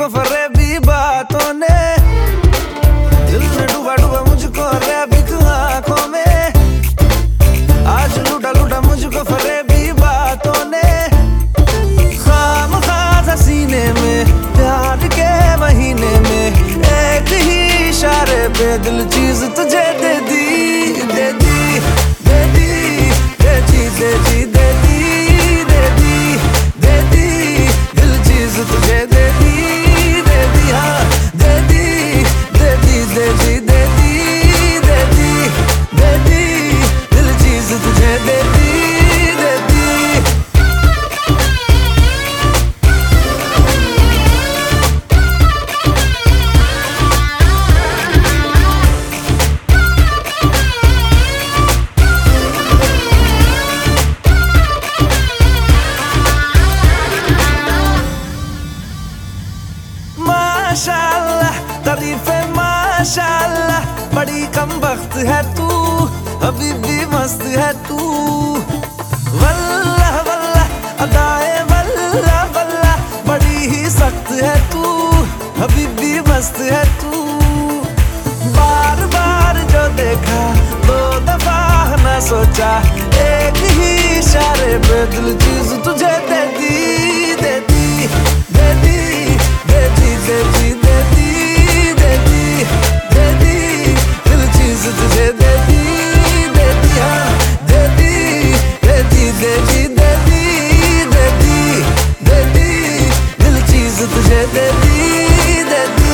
मुझको फरेबी बातों ने, दिल में डूबा डूबा मुझको रैबिक आंखों में। आज लूटा लूटा मुझको फरेबी बातों ने, खाम खास सीने में प्यार के महीने में एक ही इशारे पे दिल चीज तुझे दे दी, दे दी, दे दी, दे दी, दे दी, दे दी, दे दी, दे दी, दिल चीज तुझे दे दी, दे दी, हाँ दे दी, दे दी, दे दी, दे दी, दे दी, दे दी, दिल चीज तुझे दे दी, दे दी। माशाअल्लाह तारीफ़े माशाअल्लाह, बड़ी कम वक्त है तू, अभी भी मस्त है तू। वल्लाह वल्लाह अदाए वल्लाह वल्लाह, बड़ी ही सख्त है तू, अभी भी मस्त है तू। बार बार जो देखा दो दफा न सोचा, एक ही इशारे पे दिल चीज तुझे दे दी, दे दी, दे दी, दे दी, दे दी, दे दी, दे दी, दे दी, दिल चीज तुझे दे दी, दे दी, हाँ दे दी, दे दी, दे दी, दे दी, दे दी, दे दी, दिल चीज तुझे दे दी, दे दी।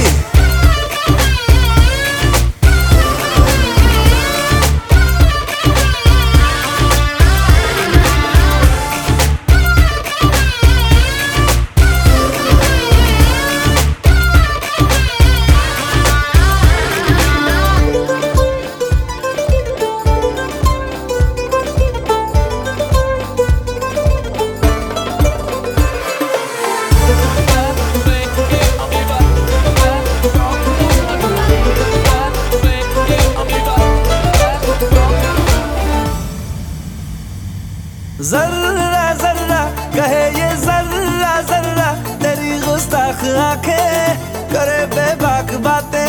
जर्रा जर्रा कहे ये जर्रा जर्रा, तेरी गुस्ताख आंखें करे बेबाक बातें।